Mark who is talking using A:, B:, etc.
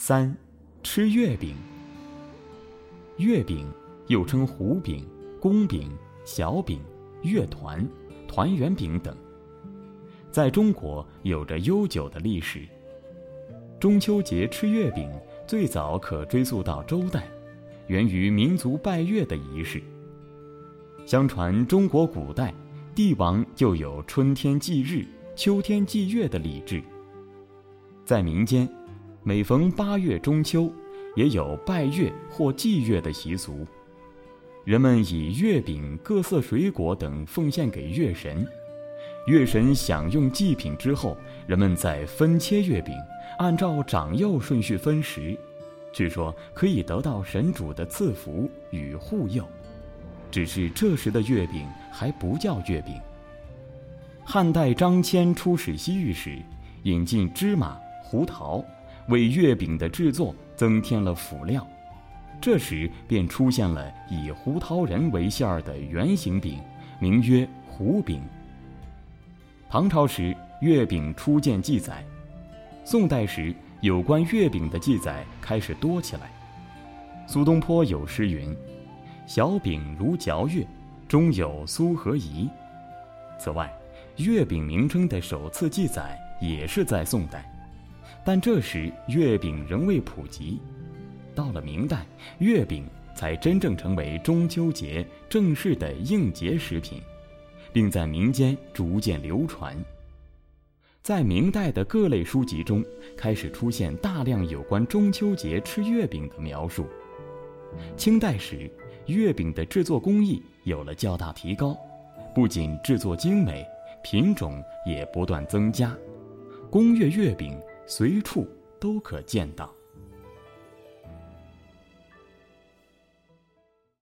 A: 3. 吃月饼。月饼又称糊饼、公饼、小饼、月团、团圆饼等，在中国有着悠久的历史。中秋节吃月饼最早可追溯到周代，源于民族拜月的仪式。相传中国古代帝王就有春天祭日、秋天祭月的礼制。在民间，每逢8月中秋，也有拜月或祭月的习俗。人们以月饼、各色水果等奉献给月神，月神享用祭品之后，人们再分切月饼，按照长幼顺序分食，据说可以得到神主的赐福与护佑。只是这时的月饼还不叫月饼。汉代张骞出使西域时，引进芝麻、胡桃，为月饼的制作增添了辅料。这时便出现了以胡桃仁为馅儿的圆形饼，名曰胡饼。唐朝时，月饼初见记载。宋代时，有关月饼的记载开始多起来。苏东坡有诗云：小饼如嚼月，中有酥和饴。此外，月饼名称的首次记载也是在宋代，但这时月饼仍未普及。到了明代，月饼才真正成为中秋节正式的应节食品，并在民间逐渐流传。在明代的各类书籍中，开始出现大量有关中秋节吃月饼的描述。清代时，月饼的制作工艺有了较大提高，不仅制作精美，品种也不断增加，宫月月饼随处都可见到。